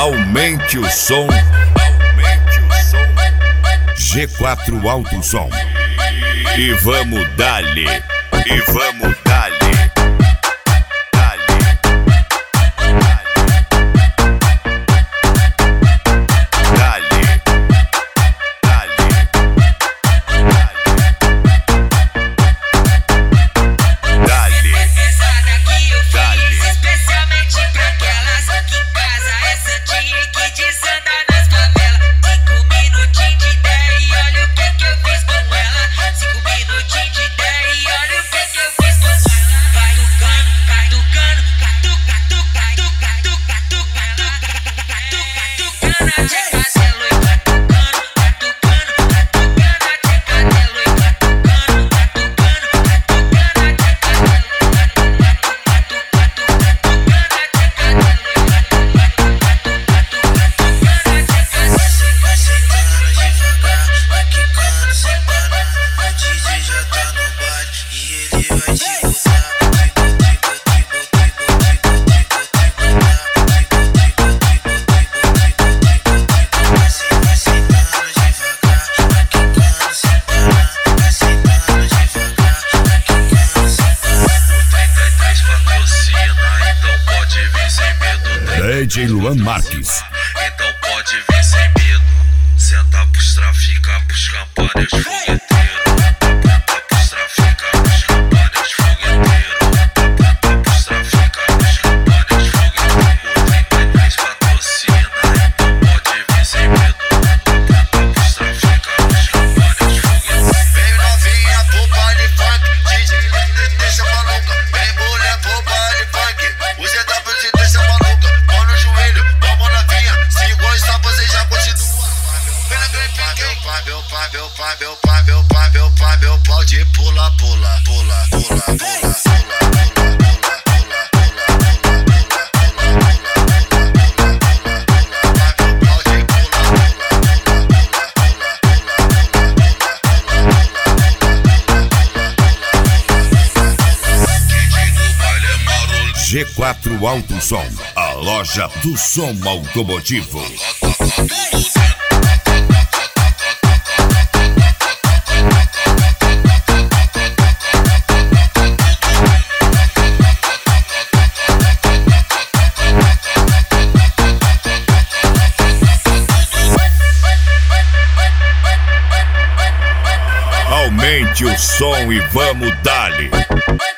Aumente o som. G4 Alto Som. E vamos dali. E vamos dali. DJ Luan Marques. Então pode vir sem medo. Senta pros trafica, pros campanhas fogueteiro. Pros trafica, pros campanhas fogueteiro. Pros trafica, pros campanhas fogueteiro. 33 patrocina, então pode vir sem medo. Pros trafica, pros campanhas fogueteiro. Vem novinha pro baile funk, DJ deixa maluca. Vem mulher pro baile funk, o ZW te deixa maluca. Meu pode pula, pula, pula, pula, pula, G4 Alto Som, a loja do som automotivo. Aumente o som e vamos dali.